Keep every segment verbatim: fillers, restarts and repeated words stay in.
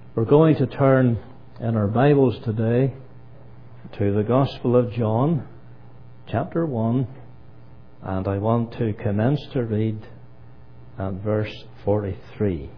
We're going to turn in our Bibles today to the Gospel of John, chapter one, and I want to commence to read at verse forty-three.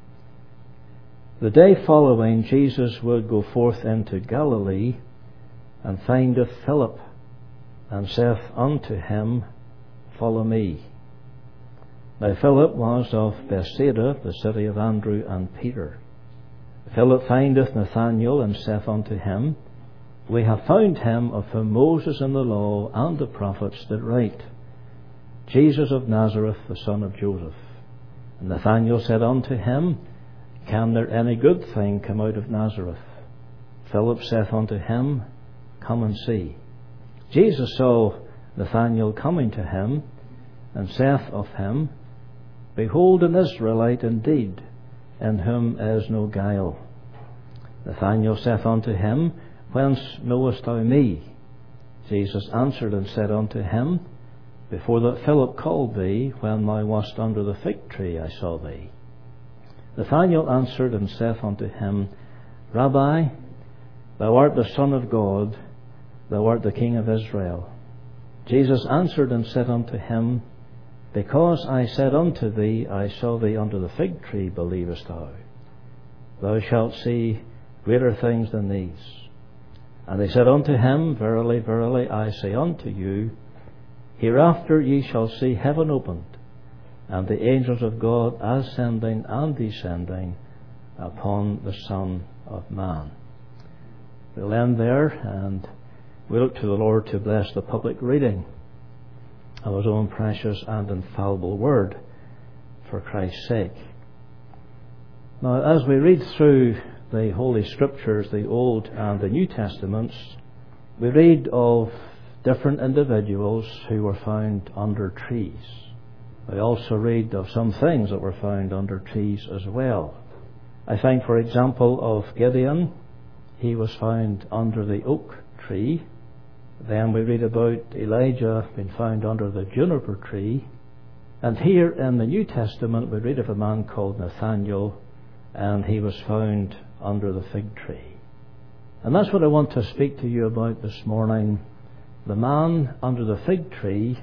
The day following, Jesus would go forth into Galilee, and findeth Philip, and saith unto him, Follow me. Now Philip was of Bethsaida, the city of Andrew and Peter. Philip findeth Nathanael, and saith unto him, We have found him of whom Moses in the law and the prophets did write, Jesus of Nazareth, the son of Joseph. And Nathanael said unto him, Can there any good thing come out of Nazareth? Philip saith unto him, Come and see. Jesus saw Nathanael coming to him, and saith of him, Behold an Israelite indeed, in whom is no guile. Nathanael saith unto him, Whence knowest thou me? Jesus answered and said unto him, Before that Philip called thee, when thou wast under the fig tree, I saw thee. Nathanael answered and saith unto him, Rabbi, thou art the Son of God, thou art the King of Israel. Jesus answered and said unto him, Because I said unto thee, I saw thee under the fig tree, believest thou? Thou shalt see greater things than these. And they said unto him, Verily, verily, I say unto you, Hereafter ye shall see heaven opened, and the angels of God ascending and descending upon the Son of Man. We'll end there, and we look to the Lord to bless the public reading of His own precious and infallible word for Christ's sake. Now, as we read through the Holy Scriptures, the Old and the New Testaments, we read of different individuals who were found under trees. We also read of some things that were found under trees as well. I find, for example, of Gideon. He was found under the oak tree. Then we read about Elijah being found under the juniper tree. And here in the New Testament we read of a man called Nathanael, and he was found under the fig tree. And that's what I want to speak to you about this morning. The man under the fig tree,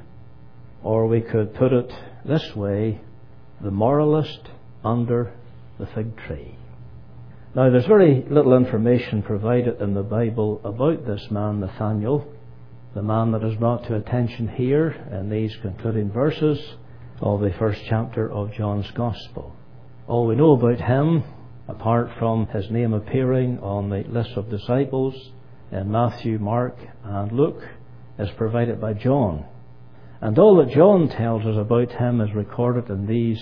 or we could put it this way, the moralist under the fig tree. Now, there's very little information provided in the Bible about this man, Nathanael, the man that is brought to attention here in these concluding verses of the first chapter of John's Gospel. All we know about him, apart from his name appearing on the list of disciples in Matthew, Mark, and Luke, is provided by John. And all that John tells us about him is recorded in these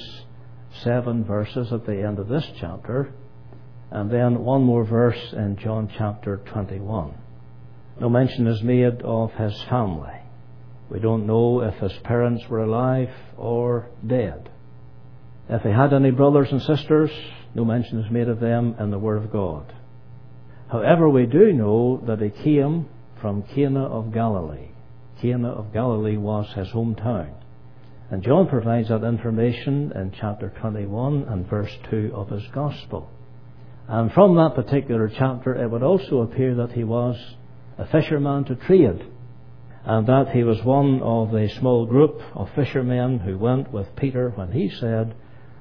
seven verses at the end of this chapter, and then one more verse in John chapter twenty-one. No mention is made of his family. We don't know if his parents were alive or dead. If he had any brothers and sisters, no mention is made of them in the Word of God. However, we do know that he came from Cana of Galilee. Cana of Galilee was his hometown. And John provides that information in chapter twenty-one and verse two of his Gospel. And from that particular chapter, it would also appear that he was a fisherman to trade, and that he was one of the small group of fishermen who went with Peter when he said,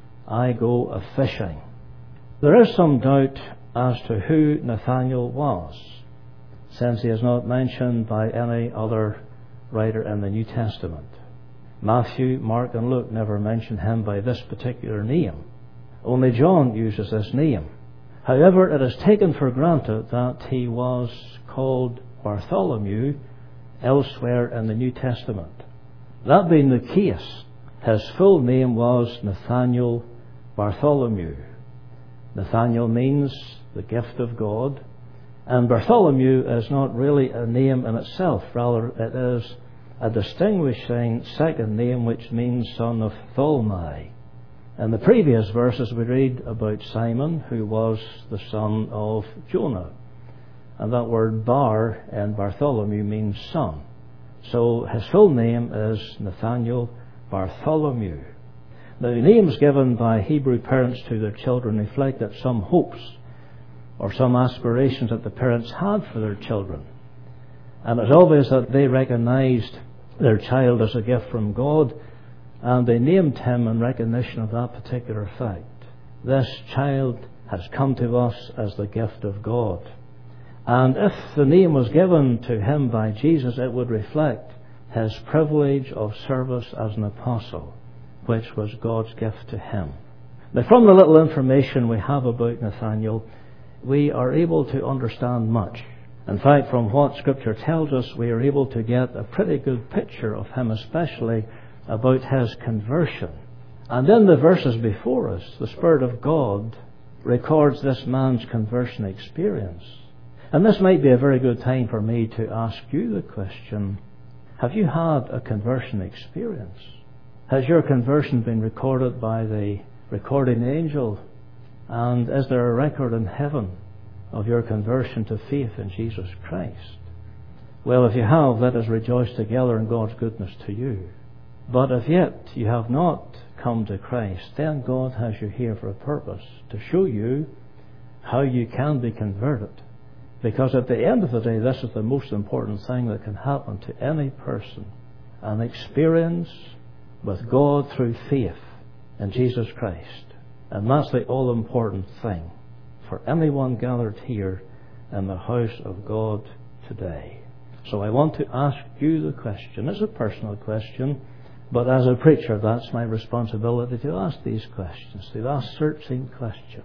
I go a-fishing. There is some doubt as to who Nathanael was, since he is not mentioned by any other writer in the New Testament. Matthew, Mark, and Luke never mention him by this particular name. Only John uses this name. However, it is taken for granted that he was called Bartholomew elsewhere in the New Testament. That being the case, his full name was Nathanael Bartholomew. Nathanael means the gift of God, and Bartholomew is not really a name in itself. Rather, it is a distinguishing second name which means son of Tholmai. In the previous verses we read about Simon, who was the son of Jonah. And that word Bar in Bartholomew means son. So his full name is Nathanael Bartholomew. Now, the names given by Hebrew parents to their children reflected some hopes or some aspirations that the parents had for their children. And it's obvious that they recognized their child as a gift from God, and they named him in recognition of that particular fact. This child has come to us as the gift of God. And if the name was given to him by Jesus, it would reflect his privilege of service as an apostle, which was God's gift to him. Now, from the little information we have about Nathanael, we are able to understand much. In fact, from what Scripture tells us, we are able to get a pretty good picture of him, especially about his conversion. And in the verses before us, the Spirit of God records this man's conversion experience. And this might be a very good time for me to ask you the question, have you had a conversion experience? Has your conversion been recorded by the recording angel? And is there a record in heaven of your conversion to faith in Jesus Christ? Well, if you have, let us rejoice together in God's goodness to you. But if yet you have not come to Christ, then God has you here for a purpose, to show you how you can be converted. Because at the end of the day, this is the most important thing that can happen to any person. An experience with God through faith in Jesus Christ. And that's the all-important thing for anyone gathered here in the house of God today. So I want to ask you the question. It's a personal question, but as a preacher, that's my responsibility to ask these questions, to ask searching questions.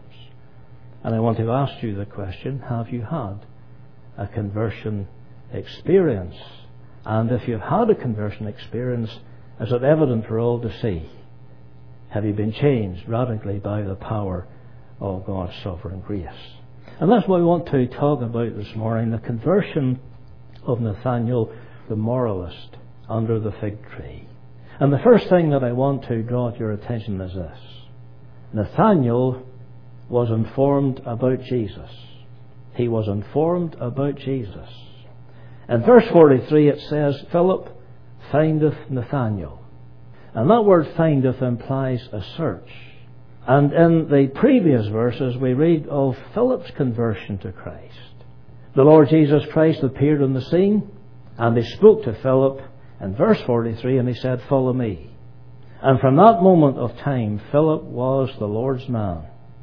And I want to ask you the question, have you had a conversion experience? And if you've had a conversion experience, is it evident for all to see? Have you been changed radically by the power of God's sovereign grace? And that's what we want to talk about this morning, the conversion of Nathanael the moralist under the fig tree. And the first thing that I want to draw to your attention is this. Nathanael was informed about Jesus. He was informed about Jesus. In verse forty-three it says, Philip findeth Nathanael. And that word findeth implies a search. And in the previous verses we read of Philip's conversion to Christ. The Lord Jesus Christ appeared on the scene, and he spoke to Philip in verse forty-three, and he said, follow me. And from that moment of time, Philip was the Lord's man.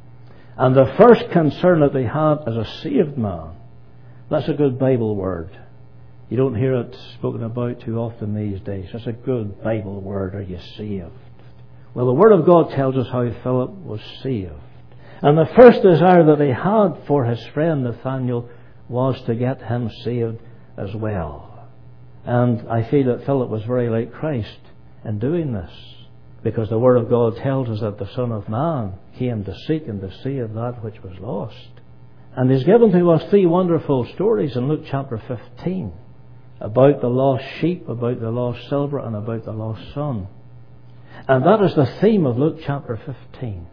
And the first concern that they had as a saved man, that's a good Bible word. You don't hear it spoken about too often these days. That's a good Bible word. Are you saved? Well, the Word of God tells us how Philip was saved. And the first desire that he had for his friend Nathanael was to get him saved as well. And I feel that Philip was very like Christ in doing this, because the Word of God tells us that the Son of Man came to seek and to save that which was lost. And he's given to us three wonderful stories in Luke chapter fifteen about the lost sheep, about the lost silver, and about the lost son. And that is the theme of Luke chapter fifteen.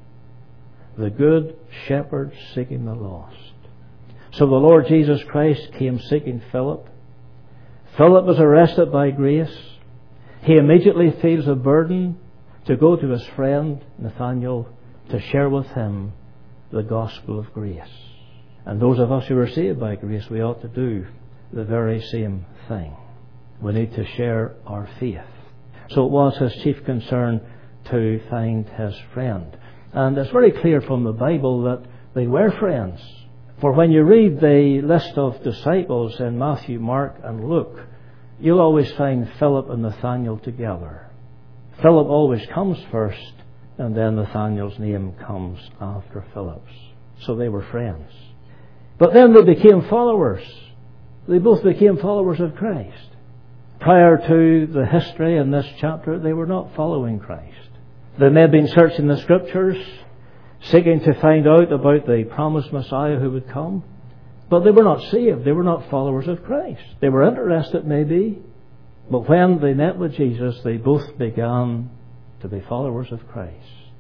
The good shepherd seeking the lost. So the Lord Jesus Christ came seeking Philip. Philip was arrested by grace. He immediately feels a burden to go to his friend Nathanael to share with him the gospel of grace. And those of us who are saved by grace, we ought to do the very same thing. We need to share our faith. So it was his chief concern to find his friend. And it's very clear from the Bible that they were friends. For when you read the list of disciples in Matthew, Mark and Luke, you'll always find Philip and Nathanael together. Philip always comes first, and then Nathanael's name comes after Philip's. So they were friends. But then they became followers. They both became followers of Christ. Prior to the history in this chapter, they were not following Christ. They may have been searching the Scriptures, seeking to find out about the promised Messiah who would come. But they were not saved. They were not followers of Christ. They were interested, maybe. But when they met with Jesus, they both began to be followers of Christ.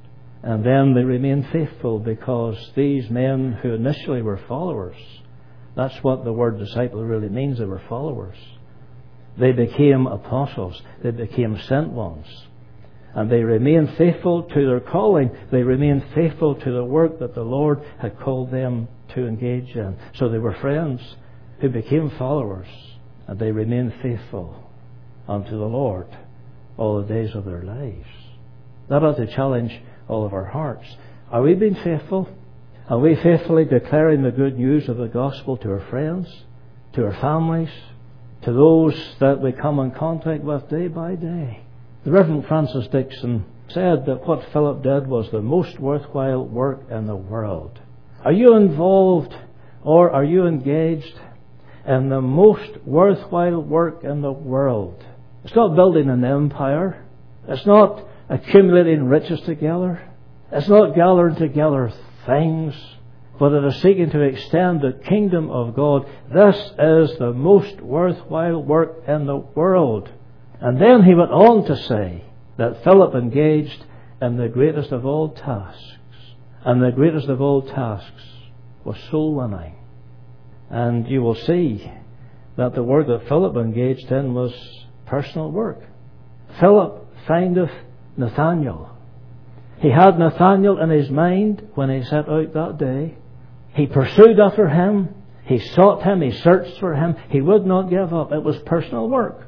And then they remained faithful, because these men who initially were followers, that's what the word disciple really means. They were followers. They became apostles. They became sent ones. And they remained faithful to their calling. They remained faithful to the work that the Lord had called them to engage in. So they were friends who became followers, and they remained faithful unto the Lord all the days of their lives. That ought to challenge all of our hearts. Are we being faithful? Are we faithfully declaring the good news of the gospel to our friends, to our families, to those that we come in contact with day by day? The Reverend Francis Dixon said that what Philip did was the most worthwhile work in the world. Are you involved or are you engaged in the most worthwhile work in the world? It's not building an empire. It's not accumulating riches together. It's not gathering together things, but it is seeking to extend the kingdom of God. This is the most worthwhile work in the world. And then he went on to say that Philip engaged in the greatest of all tasks. And the greatest of all tasks was soul winning. And you will see that the work that Philip engaged in was personal work. Philip findeth Nathanael. He had Nathanael in his mind when he set out that day. He pursued after him. He sought him. He searched for him. He would not give up. It was personal work.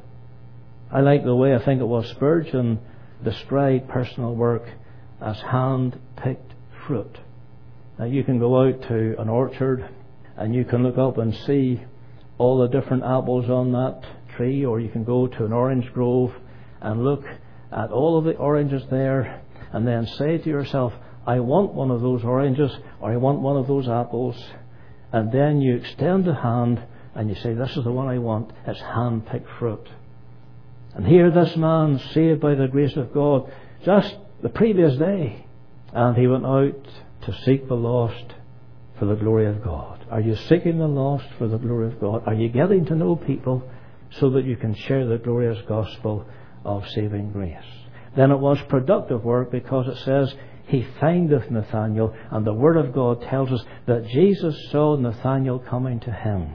I like the way I think it was Spurgeon described personal work as hand-picked fruit. Now you can go out to an orchard and you can look up and see all the different apples on that tree, or you can go to an orange grove and look at all of the oranges there and then say to yourself, I want one of those oranges, or I want one of those apples. And then you extend the hand and you say, this is the one I want. It's hand-picked fruit. And here this man, saved by the grace of God, just the previous day, and he went out to seek the lost for the glory of God. Are you seeking the lost for the glory of God? Are you getting to know people so that you can share the glorious gospel of saving grace? Then it was productive work, because it says he findeth Nathanael, and the Word of God tells us that Jesus saw Nathanael coming to him.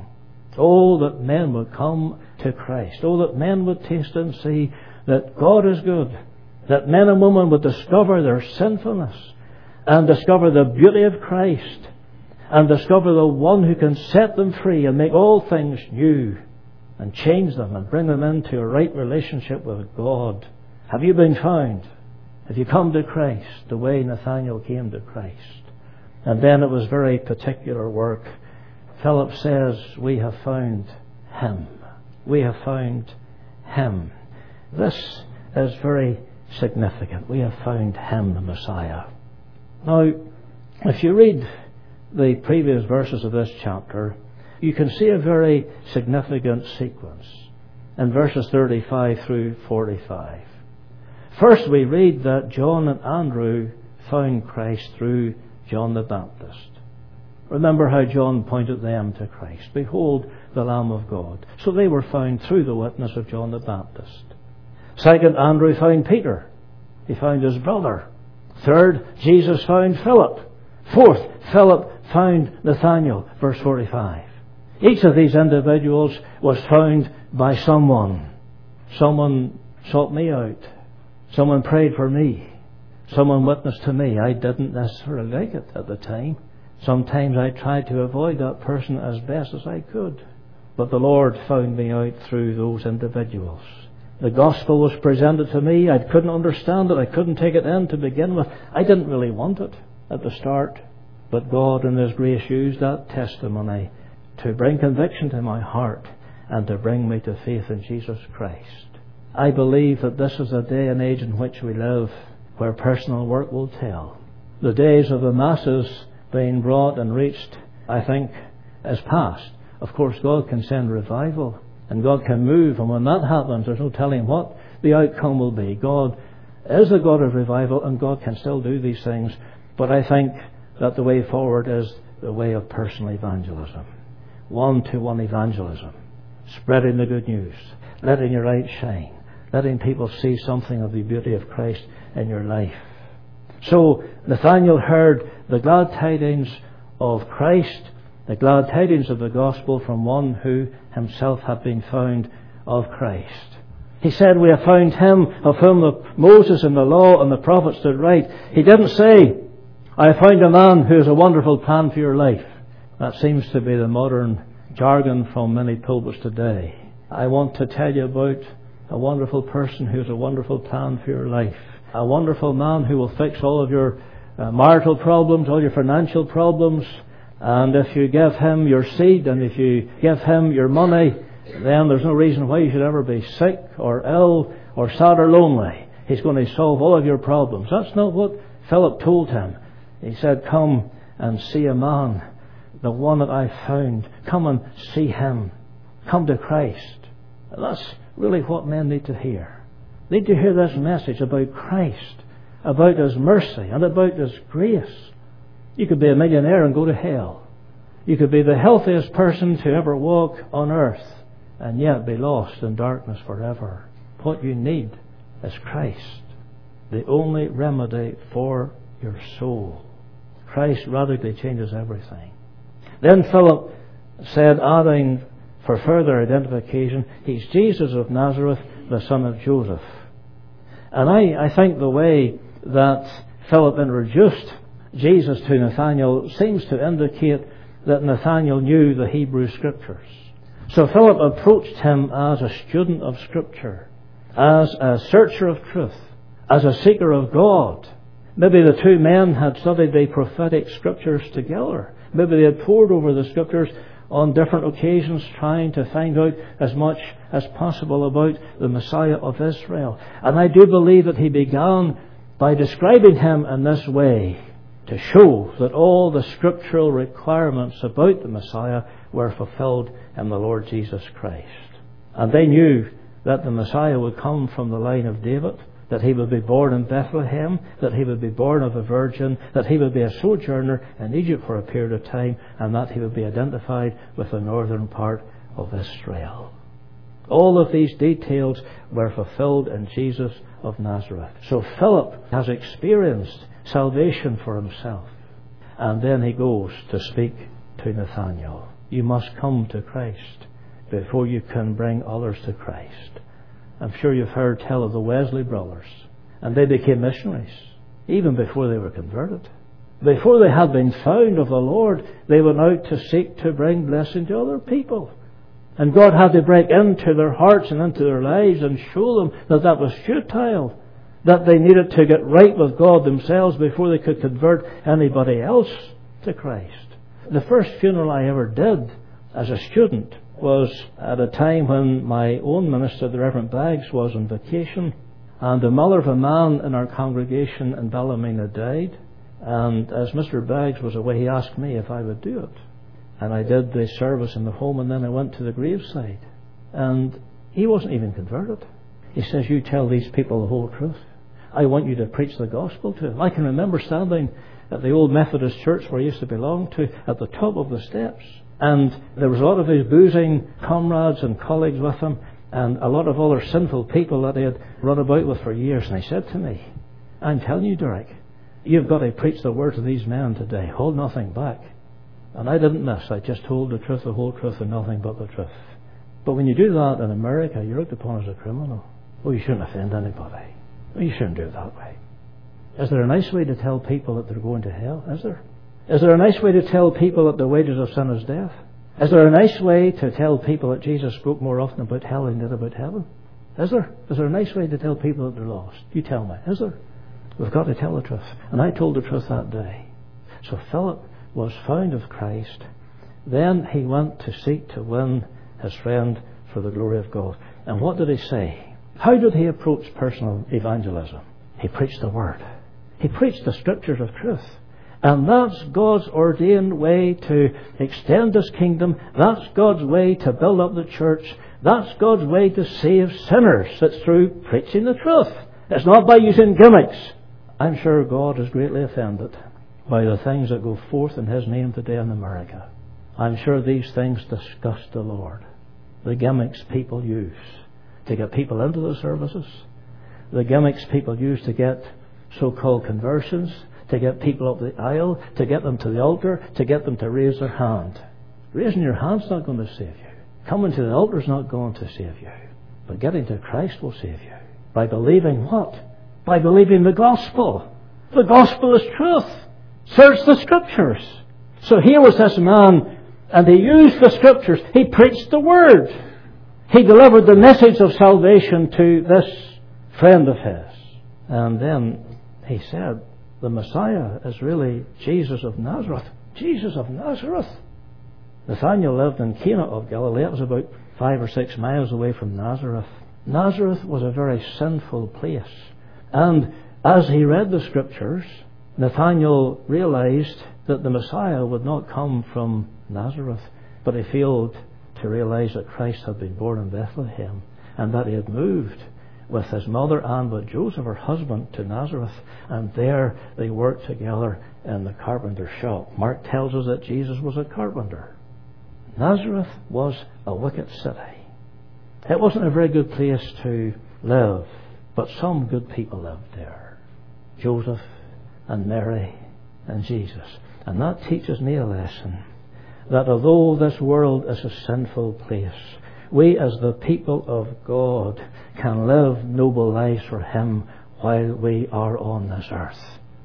Oh, that men would come to Christ. Oh, that men would taste and see that God is good. That men and women would discover their sinfulness and discover the beauty of Christ and discover the one who can set them free and make all things new and change them and bring them into a right relationship with God. Have you been found? Have you come to Christ the way Nathanael came to Christ? And then it was very particular work. Philip says, we have found him. We have found him. This is very significant. We have found him, the Messiah. Now, if you read the previous verses of this chapter, you can see a very significant sequence in verses thirty-five through forty-five. First, we read that John and Andrew found Christ through John the Baptist. Remember how John pointed them to Christ. Behold, the Lamb of God. So they were found through the witness of John the Baptist. Second, Andrew found Peter. He found his brother. Third, Jesus found Philip. Fourth, Philip found Nathanael. Verse forty-five. Each of these individuals was found by someone. Someone sought me out. Someone prayed for me. Someone witnessed to me. I didn't necessarily like it at the time. Sometimes I tried to avoid that person as best as I could. But the Lord found me out through those individuals. The gospel was presented to me. I couldn't understand it. I couldn't take it in to begin with. I didn't really want it at the start. But God in His grace used that testimony to bring conviction to my heart and to bring me to faith in Jesus Christ. I believe that this is a day and age in which we live where personal work will tell. The days of the masses being brought and reached, I think, is past. Of course, God can send revival and God can move, and when that happens, there's no telling what the outcome will be. God is a God of revival, and God can still do these things, but I think that the way forward is the way of personal evangelism. One-to-one evangelism. Spreading the good news. Letting your light shine. Letting people see something of the beauty of Christ in your life. So Nathanael heard the glad tidings of Christ, the glad tidings of the gospel from one who himself had been found of Christ. He said, we have found him of whom the Moses and the law and the prophets did write. He didn't say, I have found a man who has a wonderful plan for your life. That seems to be the modern jargon from many pulpits today. I want to tell you about a wonderful person who has a wonderful plan for your life. A wonderful man who will fix all of your uh, marital problems, all your financial problems. And if you give him your seed and if you give him your money, then there's no reason why you should ever be sick or ill or sad or lonely. He's going to solve all of your problems. That's not what Philip told him. He said, come and see a man, the one that I found. Come and see him. Come to Christ. And that's really what men need to hear. They need to hear this message about Christ, about His mercy and about His grace. You could be a millionaire and go to hell. You could be the healthiest person to ever walk on earth and yet be lost in darkness forever. What you need is Christ, the only remedy for your soul. Christ radically changes everything. Then Philip said, adding for further identification, he's Jesus of Nazareth, the son of Joseph. And I, I think the way that Philip introduced Jesus to Nathanael seems to indicate that Nathanael knew the Hebrew Scriptures. So Philip approached him as a student of Scripture, as a searcher of truth, as a seeker of God. Maybe the two men had studied the prophetic Scriptures together. Maybe they had pored over the Scriptures on different occasions, trying to find out as much as possible about the Messiah of Israel. And I do believe that he began by describing him in this way, to show that all the scriptural requirements about the Messiah were fulfilled in the Lord Jesus Christ. And they knew that the Messiah would come from the line of David, that he would be born in Bethlehem, that he would be born of a virgin, that he would be a sojourner in Egypt for a period of time, and that he would be identified with the northern part of Israel. All of these details were fulfilled in Jesus of Nazareth. So Philip has experienced salvation for himself. And then he goes to speak to Nathanael. You must come to Christ before you can bring others to Christ. I'm sure you've heard tell of the Wesley brothers. And they became missionaries even before they were converted. Before they had been found of the Lord, they went out to seek to bring blessing to other people. And God had to break into their hearts and into their lives and show them that that was futile, that they needed to get right with God themselves before they could convert anybody else to Christ. The first funeral I ever did as a student was at a time when my own minister, the Reverend Baggs, was on vacation, and the mother of a man in our congregation in Ballymena died. And as Mister Baggs was away, he asked me if I would do it. And I did the service in the home, and then I went to the graveside. And he wasn't even converted. He says, you tell these people the whole truth. I want you to preach the gospel to them. I can remember standing at the old Methodist church where I used to belong to, at the top of the steps. And there was a lot of his boozing comrades and colleagues with him, and a lot of other sinful people that he had run about with for years. And he said to me, I'm telling you, Derek, you've got to preach the word to these men today. Hold nothing back. And I didn't miss. I just told the truth, the whole truth, and nothing but the truth. But when you do that in America, you're looked upon as a criminal. Oh, you shouldn't offend anybody. Oh, you shouldn't do it that way. Is there a nice way to tell people that they're going to hell? Is there? Is there a nice way to tell people that the wages of sin is death? Is there a nice way to tell people that Jesus spoke more often about hell than he did about heaven? Is there? Is there a nice way to tell people that they're lost? You tell me. Is there? We've got to tell the truth. And I told the truth that day. So Philip was found of Christ. Then he went to seek to win his friend for the glory of God. And what did he say? How did he approach personal evangelism? He preached the word. He preached the scriptures of truth. And that's God's ordained way to extend His kingdom. That's God's way to build up the church. That's God's way to save sinners. It's through preaching the truth. It's not by using gimmicks. I'm sure God is greatly offended by the things that go forth in His name today in America. I'm sure these things disgust the Lord. The gimmicks people use to get people into the services. The gimmicks people use to get so-called conversions, to get people up the aisle, to get them to the altar, to get them to raise their hand. Raising your hand's not going to save you. Coming to the altar is not going to save you. But getting to Christ will save you. By believing what? By believing the gospel. The gospel is truth. Search the Scriptures. So here was this man, and he used the Scriptures. He preached the Word. He delivered the message of salvation to this friend of his. And then he said, the Messiah is really Jesus of Nazareth. Jesus of Nazareth. Nathanael lived in Cana of Galilee. It was about five or six miles away from Nazareth. Nazareth was a very sinful place. And as he read the Scriptures, Nathanael realized that the Messiah would not come from Nazareth, but he failed to realize that Christ had been born in Bethlehem and that he had moved with his mother and with Joseph, her husband, to Nazareth, and there they worked together in the carpenter's shop. Mark tells us that Jesus was a carpenter. Nazareth was a wicked city. It wasn't a very good place to live, but some good people lived there. Joseph and Mary and Jesus. And that teaches me a lesson, that although this world is a sinful place, we as the people of God can live noble lives for Him while we are on this earth.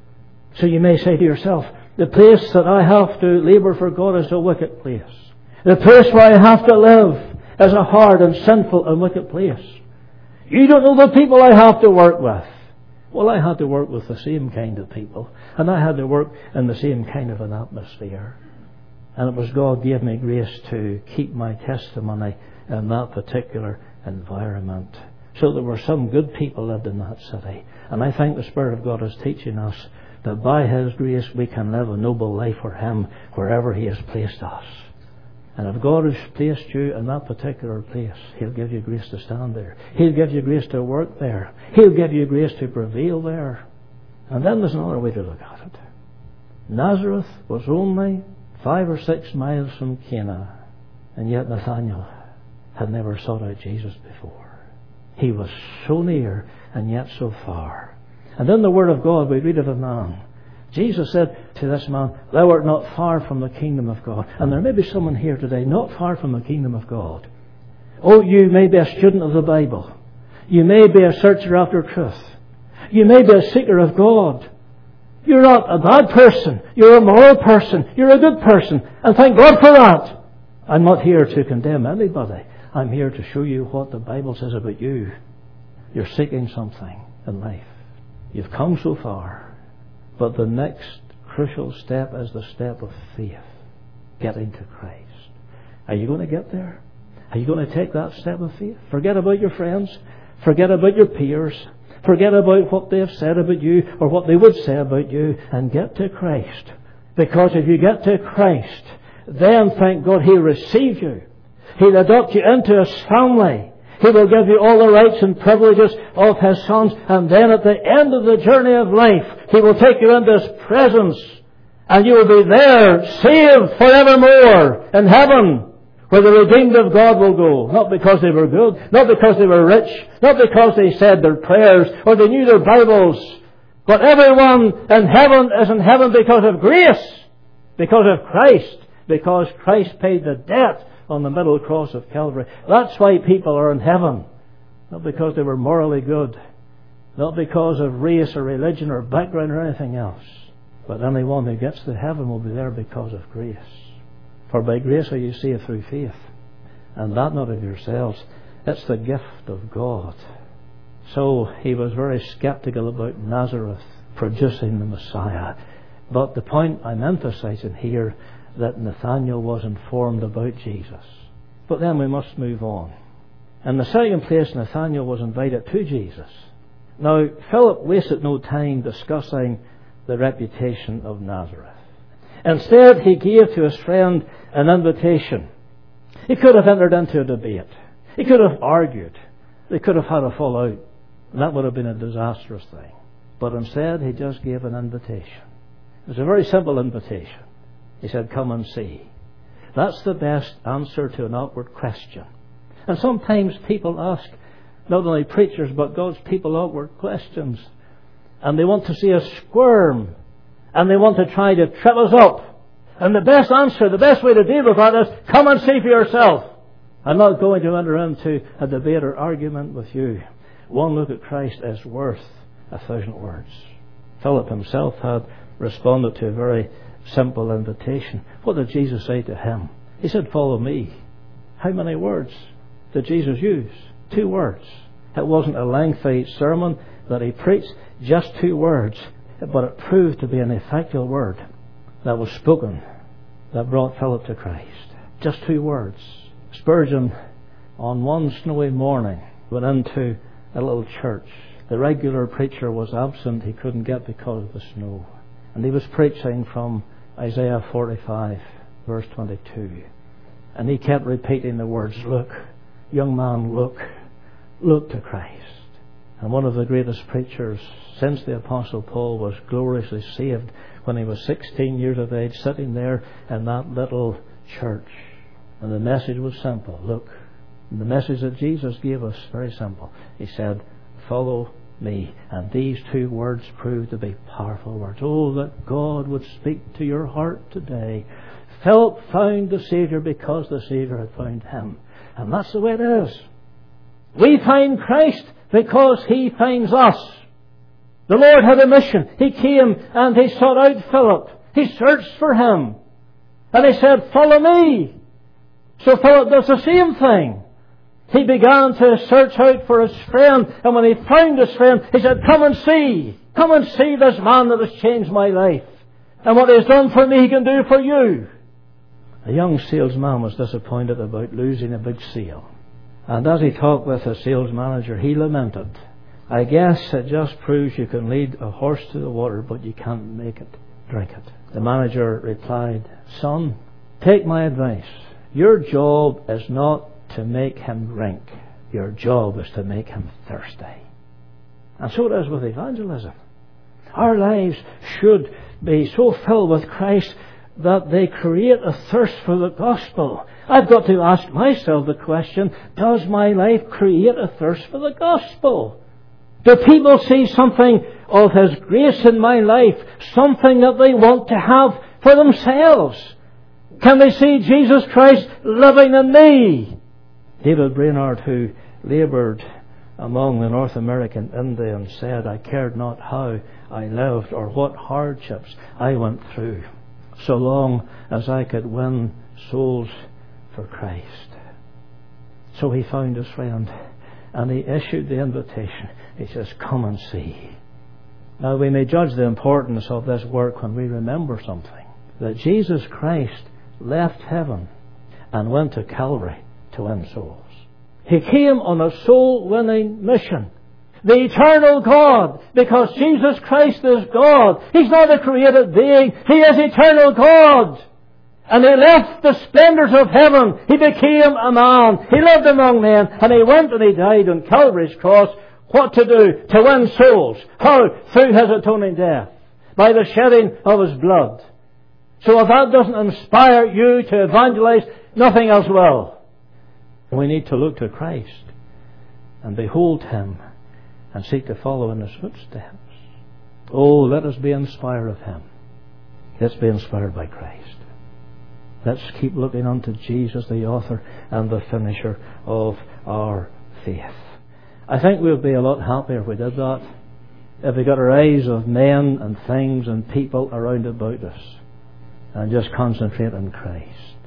So you may say to yourself, the place that I have to labour for God is a wicked place. The place where I have to live is a hard and sinful and wicked place. You don't know the people I have to work with. Well, I had to work with the same kind of people, and I had to work in the same kind of an atmosphere. And it was God gave me grace to keep my testimony in that particular environment. So there were some good people lived in that city. And I think the Spirit of God is teaching us that by His grace we can live a noble life for Him wherever He has placed us. And if God has placed you in that particular place, He'll give you grace to stand there. He'll give you grace to work there. He'll give you grace to prevail there. And then there's another way to look at it. Nazareth was only five or six miles from Cana, and yet Nathanael had never sought out Jesus before. He was so near and yet so far. And in the Word of God we read of a man. Jesus said to this man, thou art not far from the kingdom of God. And there may be someone here today not far from the kingdom of God. Oh, you may be a student of the Bible. You may be a searcher after truth. You may be a seeker of God. You're not a bad person. You're a moral person. You're a good person. And thank God for that. I'm not here to condemn anybody. I'm here to show you what the Bible says about you. You're seeking something in life. You've come so far. But the next crucial step is the step of faith. Getting to Christ. Are you going to get there? Are you going to take that step of faith? Forget about your friends. Forget about your peers. Forget about what they have said about you or what they would say about you, and get to Christ. Because if you get to Christ, then thank God He'll receive you. He'll adopt you into His family. He will give you all the rights and privileges of His sons. And then at the end of the journey of life, He will take you into His presence. And you will be there, saved forevermore in heaven, where the redeemed of God will go. Not because they were good, not because they were rich, not because they said their prayers or they knew their Bibles. But everyone in heaven is in heaven because of grace, because of Christ, because Christ paid the debt on the middle cross of Calvary. That's why people are in heaven. Not because they were morally good. Not because of race or religion or background or anything else. But anyone who gets to heaven will be there because of grace. For by grace are you saved through faith. And that not of yourselves. It's the gift of God. So he was very skeptical about Nazareth producing the Messiah. But the point I'm emphasizing here, that Nathanael was informed about Jesus. But then we must move on. In the second place, Nathanael was invited to Jesus. Now, Philip wasted no time discussing the reputation of Nazareth. Instead, he gave to his friend an invitation. He could have entered into a debate. He could have argued. They could have had a fallout. And that would have been a disastrous thing. But instead, he just gave an invitation. It was a very simple invitation. He said, come and see. That's the best answer to an awkward question. And sometimes people ask, not only preachers, but God's people, awkward questions. And they want to see us squirm. And they want to try to trip us up. And the best answer, the best way to deal with that is, come and see for yourself. I'm not going to enter into a debate or argument with you. One look at Christ is worth a thousand words. Philip himself had responded to a very simple invitation. What did Jesus say to him? He said, follow me. How many words did Jesus use? Two words. It wasn't a lengthy sermon that he preached, just two words, but it proved to be an effectual word that was spoken that brought Philip to Christ. Just two words. Spurgeon, on one snowy morning, went into a little church. The regular preacher was absent. He couldn't get because of the snow. And he was preaching from Isaiah forty-five, verse twenty-two. And he kept repeating the words, look, young man, look, look to Christ. And one of the greatest preachers since the Apostle Paul was gloriously saved when he was sixteen years of age, sitting there in that little church. And the message was simple. Look, and the message that Jesus gave us, very simple. He said, follow me. And these two words proved to be powerful words. Oh, that God would speak to your heart today. Philip found the Saviour because the Saviour had found him. And that's the way it is. We find Christ because He finds us. The Lord had a mission. He came and He sought out Philip. He searched for him. And He said, follow me. So Philip does the same thing. He began to search out for his friend. And when he found his friend, he said, come and see. Come and see this man that has changed my life. And what He has done for me, He can do for you. A young salesman was disappointed about losing a big sale. And as he talked with the sales manager, he lamented, I guess it just proves you can lead a horse to the water, but you can't make it drink it. The manager replied, son, take my advice. Your job is not to make him drink. Your job is to make him thirsty. And so it is with evangelism. Our lives should be so filled with Christ that they create a thirst for the gospel. I've got to ask myself the question, does my life create a thirst for the gospel? Do people see something of His grace in my life, something that they want to have for themselves? Can they see Jesus Christ living in me? David Brainerd, who laboured among the North American Indians, said, I cared not how I lived or what hardships I went through, so long as I could win souls for Christ. So he found his friend and he issued the invitation. He says, come and see. Now we may judge the importance of this work when we remember something. That Jesus Christ left heaven and went to Calvary to win souls. He came on a soul-winning mission. The eternal God, because Jesus Christ is God. He's not a created being. He is eternal God. And He left the splendours of heaven. He became a man. He lived among men. And He went and He died on Calvary's cross. What to do? To win souls. How? Through His atoning death. By the shedding of His blood. So if that doesn't inspire you to evangelize, nothing else will. We need to look to Christ and behold Him and seek to follow in His footsteps. Oh, let us be inspired of Him. Let's be inspired by Christ. Let's keep looking unto Jesus, the author and the finisher of our faith. I think we'd be a lot happier if we did that. If we got our eyes of men and things and people around about us and just concentrate on Christ.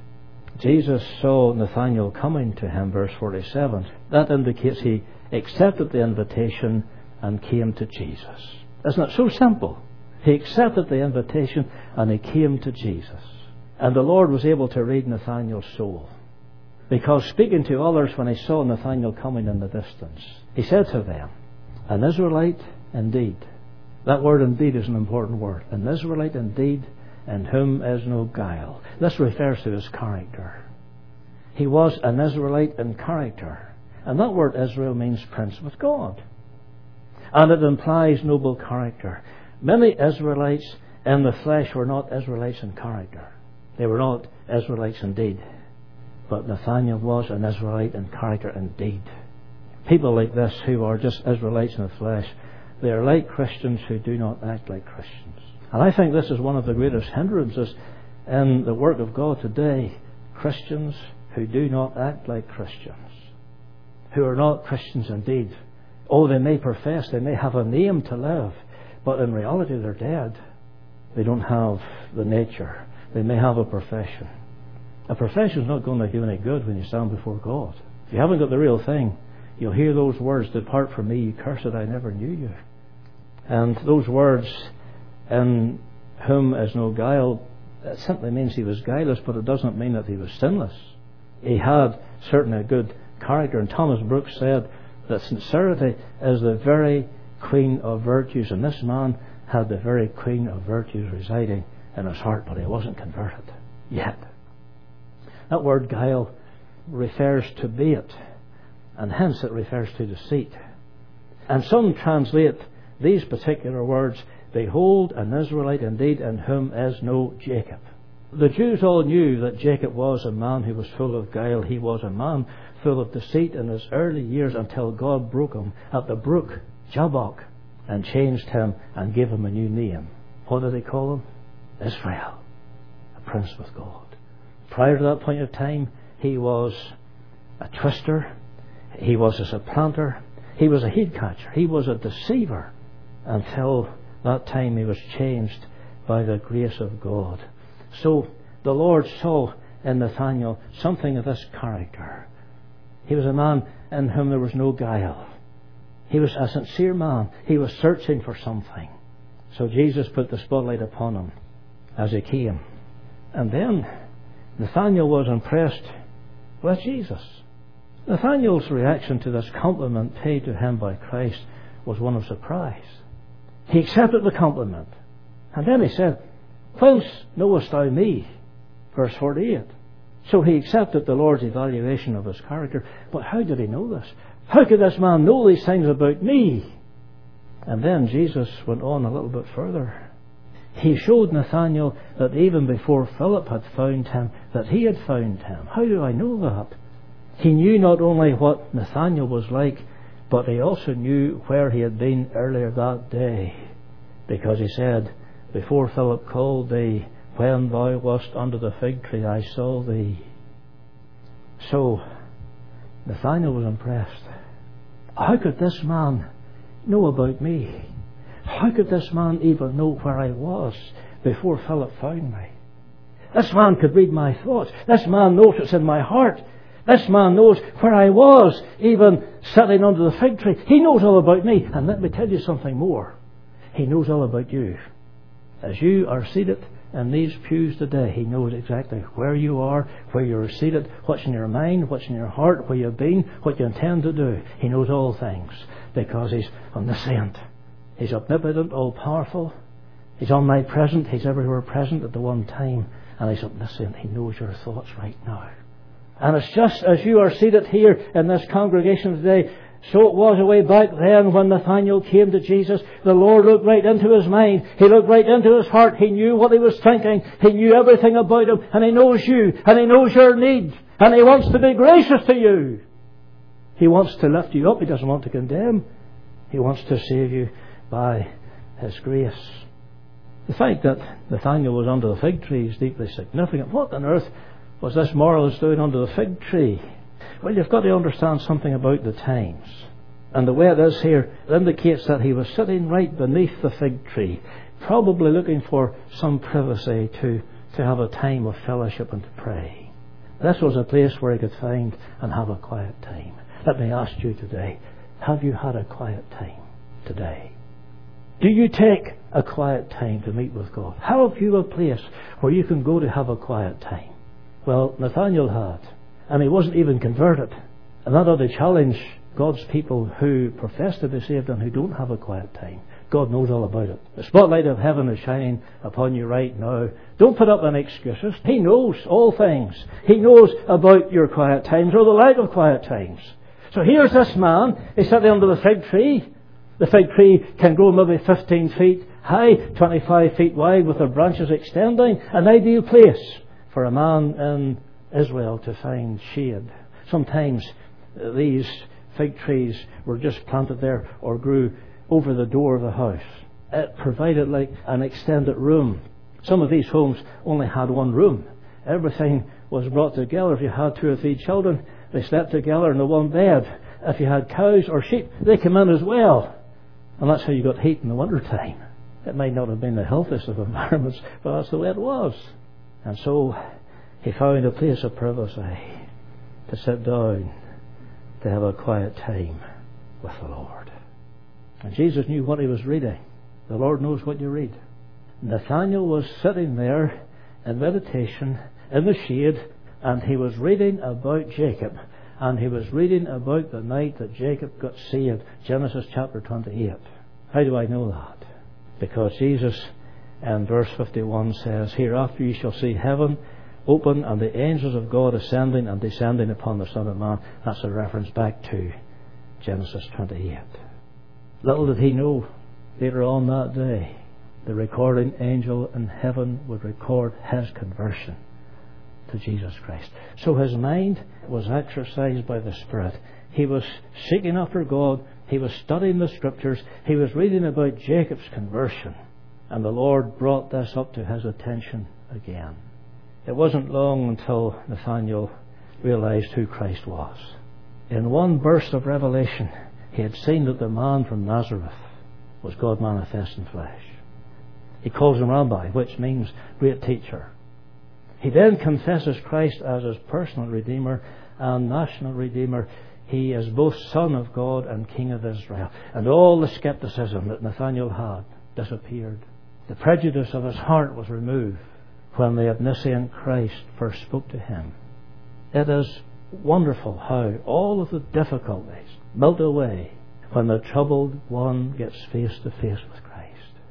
Jesus saw Nathanael coming to him, verse forty-seven. That indicates he accepted the invitation and came to Jesus. Isn't it so simple? He accepted the invitation and he came to Jesus. And the Lord was able to read Nathanael's soul. Because speaking to others when he saw Nathanael coming in the distance, he said to them, an Israelite indeed. That word indeed is an important word. An Israelite indeed, in whom is no guile. This refers to his character. He was an Israelite in character. And that word Israel means prince with God. And it implies noble character. Many Israelites in the flesh were not Israelites in character. They were not Israelites indeed. But Nathanael was an Israelite in character indeed. People like this who are just Israelites in the flesh, they are like Christians who do not act like Christians. And I think this is one of the greatest hindrances in the work of God today. Christians who do not act like Christians, who are not Christians indeed. Oh, they may profess, they may have a name to live, but in reality they're dead. They don't have the nature. They may have a profession. A profession is not going to do any good when you stand before God. If you haven't got the real thing, you'll hear those words, "Depart from me, you cursed, I never knew you." And those words, "in whom is no guile," it simply means he was guileless, but it doesn't mean that he was sinless. He had certainly a good character, and Thomas Brooks said that sincerity is the very queen of virtues, and this man had the very queen of virtues residing in his heart, but he wasn't converted yet. That word guile refers to bait, and hence it refers to deceit. And some translate these particular words, "Behold, an Israelite indeed, in whom is no Jacob." The Jews all knew that Jacob was a man who was full of guile. He was a man full of deceit in his early years until God broke him at the brook Jabbok and changed him and gave him a new name. What did he call him? Israel, a prince with God. Prior to that point of time, he was a twister, he was a supplanter, he was a head catcher, he was a deceiver, until that time he was changed by the grace of God. So the Lord saw in Nathanael something of this character. He was a man in whom there was no guile. He was a sincere man. He was searching for something. So Jesus put the spotlight upon him as he came. And then Nathanael was impressed with Jesus. Nathanael's reaction to this compliment paid to him by Christ was one of surprise. He accepted the compliment. And then he said, "Whence knowest thou me?" Verse forty-eight. So he accepted the Lord's evaluation of his character. But how did he know this? How could this man know these things about me? And then Jesus went on a little bit further. He showed Nathanael that even before Philip had found him, that he had found him. How do I know that? He knew not only what Nathanael was like, but he also knew where he had been earlier that day. Because he said, "Before Philip called thee, when thou wast under the fig tree, I saw thee." So Nathanael was impressed. How could this man know about me? How could this man even know where I was before Philip found me? This man could read my thoughts. This man knows what's in my heart. This man knows where I was, even sitting under the fig tree. He knows all about me. And let me tell you something more. He knows all about you. As you are seated in these pews today, He knows exactly where you are, where you're seated, what's in your mind, what's in your heart, where you've been, what you intend to do. He knows all things because He's omniscient. He's omnipotent, all-powerful. He's omnipresent. He's everywhere present at the one time. And He's omniscient. He knows your thoughts right now. And it's just as you are seated here in this congregation today, so it was away back then when Nathanael came to Jesus. The Lord looked right into his mind. He looked right into his heart. He knew what he was thinking. He knew everything about him. And He knows you. And He knows your need. And He wants to be gracious to you. He wants to lift you up. He doesn't want to condemn. He wants to save you by His grace. The fact that Nathanael was under the fig tree is deeply significant. What on earth was this moralist doing under the fig tree? Well, you've got to understand something about the times. And the way it is here, it indicates that he was sitting right beneath the fig tree, probably looking for some privacy to, to have a time of fellowship and to pray. This was a place where he could find and have a quiet time. Let me ask you today, have you had a quiet time today? Do you take a quiet time to meet with God? Have you a place where you can go to have a quiet time? Well, Nathanael had. And he wasn't even converted. And that ought to challenge God's people who profess to be saved and who don't have a quiet time. God knows all about it. The spotlight of heaven is shining upon you right now. Don't put up any excuses. He knows all things. He knows about your quiet times or the lack of quiet times. So here's this man. He's sitting under the fig tree. The fig tree can grow maybe fifteen feet high, twenty-five feet wide with the branches extending. An ideal place for a man in Israel to find shade. Sometimes these fig trees were just planted there or grew over the door of the house. It provided like an extended room. Some of these homes only had one room. Everything was brought together. If you had two or three children, they slept together in the one bed. If you had cows or sheep, they came in as well. And that's how you got heat in the winter time. It might not have been the healthiest of environments, but that's the way it was. And so he found a place of privacy to sit down, to have a quiet time with the Lord. And Jesus knew what he was reading. The Lord knows what you read. Nathanael was sitting there in meditation in the shade, and he was reading about Jacob, and he was reading about the night that Jacob got saved, Genesis chapter twenty-eight. How do I know that? Because Jesus in verse fifty-one says, "Hereafter you shall see heaven open and the angels of God ascending and descending upon the Son of Man." That's a reference back to Genesis twenty-eight. Little did he know, later on that day, the recording angel in heaven would record his conversion to Jesus Christ. So his mind was exercised by the Spirit. He was seeking after God. He was studying the Scriptures. He was reading about Jacob's conversion. And the Lord brought this up to his attention again. It wasn't long until Nathanael realized who Christ was. In one burst of revelation, he had seen that the man from Nazareth was God manifest in flesh. He calls him Rabbi, which means great teacher. He then confesses Christ as his personal Redeemer and national Redeemer. He is both Son of God and King of Israel. And all the skepticism that Nathanael had disappeared. The prejudice of his heart was removed when the omniscient Christ first spoke to him. It is wonderful how all of the difficulties melt away when the troubled one gets face to face with Christ.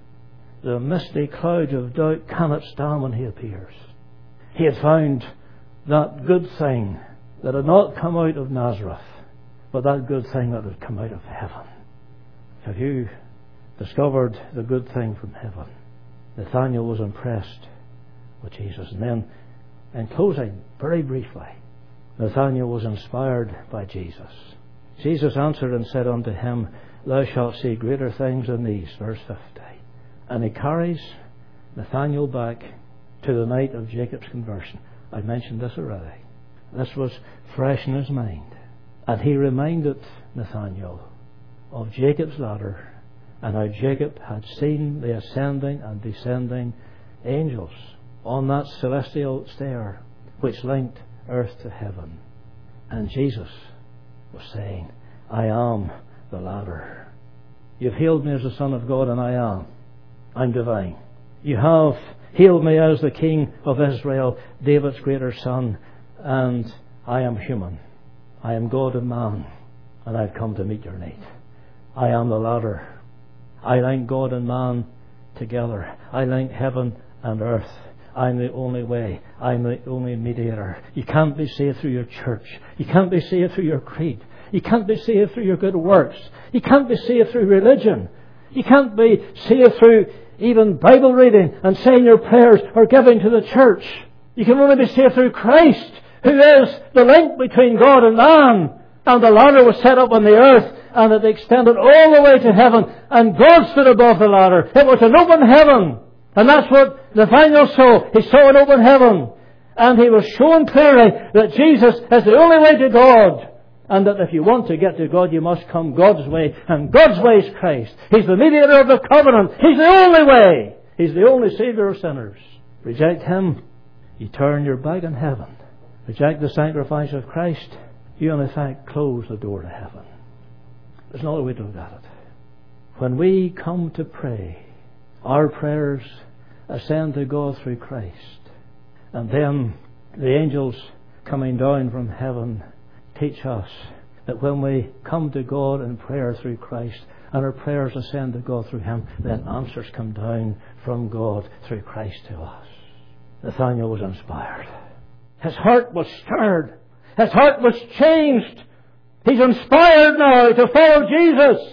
The misty clouds of doubt cannot stand when he appears. He had found that good thing that had not come out of Nazareth, but that good thing that had come out of heaven. Have you discovered the good thing from heaven? Nathanael was impressed with Jesus. And then, in closing, very briefly, Nathanael was inspired by Jesus. Jesus answered and said unto him, "Thou shalt see greater things than these." Verse fifty. And he carries Nathanael back to the night of Jacob's conversion. I mentioned this already. This was fresh in his mind. And he reminded Nathanael of Jacob's ladder and how Jacob had seen the ascending and descending angels on that celestial stair which linked earth to heaven. And Jesus was saying, "I am the ladder. You've healed me as the Son of God, and I am. I'm divine. You have healed me as the King of Israel, David's greater son, and I am human. I am God and man, and I've come to meet your need. I am the ladder. I link God and man together. I link heaven and earth. I'm the only way. I'm the only mediator. You can't be saved through your church. You can't be saved through your creed. You can't be saved through your good works. You can't be saved through religion. You can't be saved through even Bible reading and saying your prayers or giving to the church. You can only be saved through Christ, who is the link between God and man. And the ladder was set up on the earth, and it extended all the way to heaven, and God stood above the ladder. It was an open heaven. And that's what Nathanael saw. He saw an open heaven. And he was shown clearly that Jesus is the only way to God. And that if you want to get to God, you must come God's way. And God's way is Christ. He's the mediator of the covenant. He's the only way. He's the only Saviour of sinners. Reject Him, you turn your back on heaven. Reject the sacrifice of Christ, you in effect close the door to heaven. There's another way to look at it. When we come to pray, our prayers ascend to God through Christ. And then the angels coming down from heaven teach us that when we come to God in prayer through Christ and our prayers ascend to God through Him, then answers come down from God through Christ to us. Nathanael was inspired. His heart was stirred. His heart was changed. He's inspired now to follow Jesus.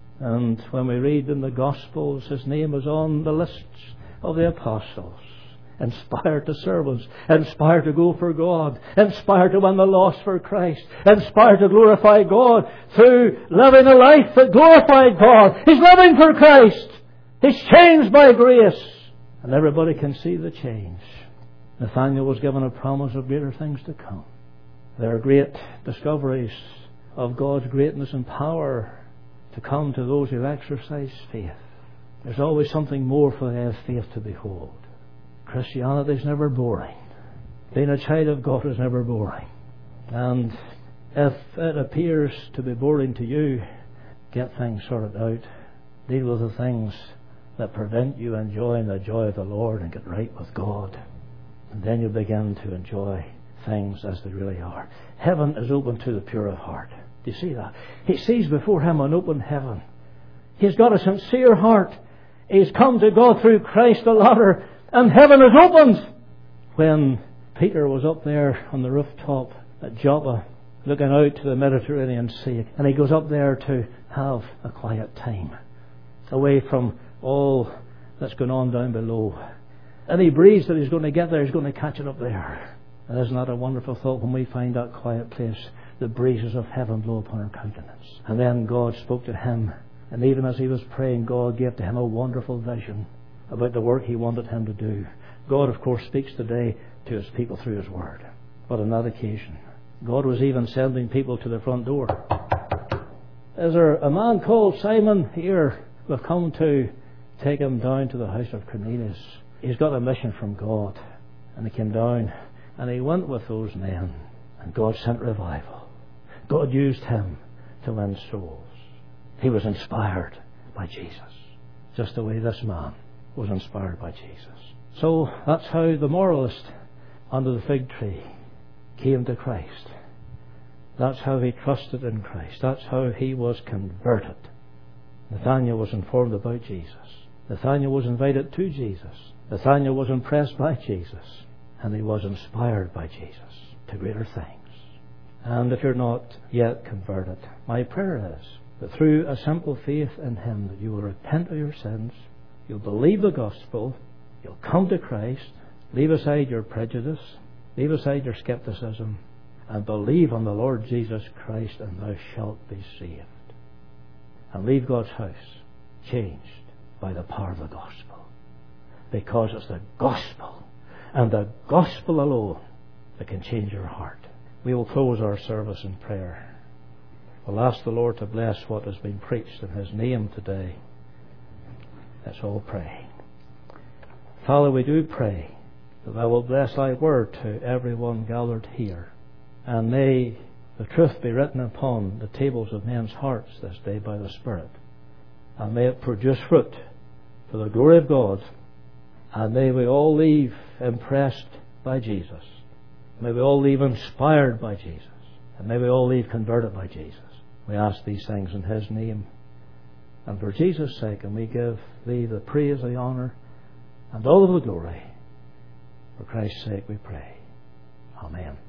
And when we read in the Gospels, his name is on the lists of the apostles. Inspired to servants, inspired to go for God, inspired to win the lost for Christ, inspired to glorify God through living a life that glorified God. He's living for Christ. He's changed by grace. And everybody can see the change. Nathanael was given a promise of greater things to come. There are great discoveries of God's greatness and power to come to those who exercise faith. There's always something more for they have faith to behold. Christianity is never boring. Being a child of God is never boring. And if it appears to be boring to you, get things sorted out. Deal with the things that prevent you enjoying the joy of the Lord and get right with God. And then you begin to enjoy things as they really are. Heaven is open to the pure of heart. Do you see that? He sees before him an open heaven. He's got a sincere heart. He's come to God through Christ the ladder, and heaven is opened. When Peter was up there on the rooftop at Joppa, looking out to the Mediterranean Sea, and he goes up there to have a quiet time, away from all that's going on down below. Any breeze that he's going to get there, he's going to catch it up there. And isn't that a wonderful thought when we find that quiet place, the breezes of heaven blow upon our countenance? And then God spoke to him, and even as he was praying, God gave to him a wonderful vision about the work he wanted him to do. God, of course, speaks today to his people through his word. But on that occasion, God was even sending people to the front door. Is there a man called Simon here? We've come to take him down to the house of Cornelius. He's got a mission from God. And he came down and he went with those men. And God sent revival. God used him to win souls. He was inspired by Jesus, just the way this man was inspired by Jesus. So that's how the moralist under the fig tree came to Christ. That's how he trusted in Christ. That's how he was converted. Nathanael was informed about Jesus. Nathanael was invited to Jesus. Nathanael was impressed by Jesus. And he was inspired by Jesus to greater things. And if you're not yet converted, my prayer is that through a simple faith in him, that you will repent of your sins, you'll believe the gospel, you'll come to Christ, leave aside your prejudice, leave aside your skepticism, and believe on the Lord Jesus Christ, and thou shalt be saved. And leave God's house changed by the power of the gospel. Because it's the gospel, and the gospel alone, that can change your heart. We will close our service in prayer. We'll ask the Lord to bless what has been preached in his name today. Let's all pray. Father, we do pray that thou wilt bless thy word to everyone gathered here. And may the truth be written upon the tables of men's hearts this day by the Spirit. And may it produce fruit for the glory of God. And may we all leave impressed by Jesus. May we all leave inspired by Jesus. And may we all leave converted by Jesus. We ask these things in his name. And for Jesus' sake, and we give thee the praise, the honour, and all of the glory. For Christ's sake we pray. Amen.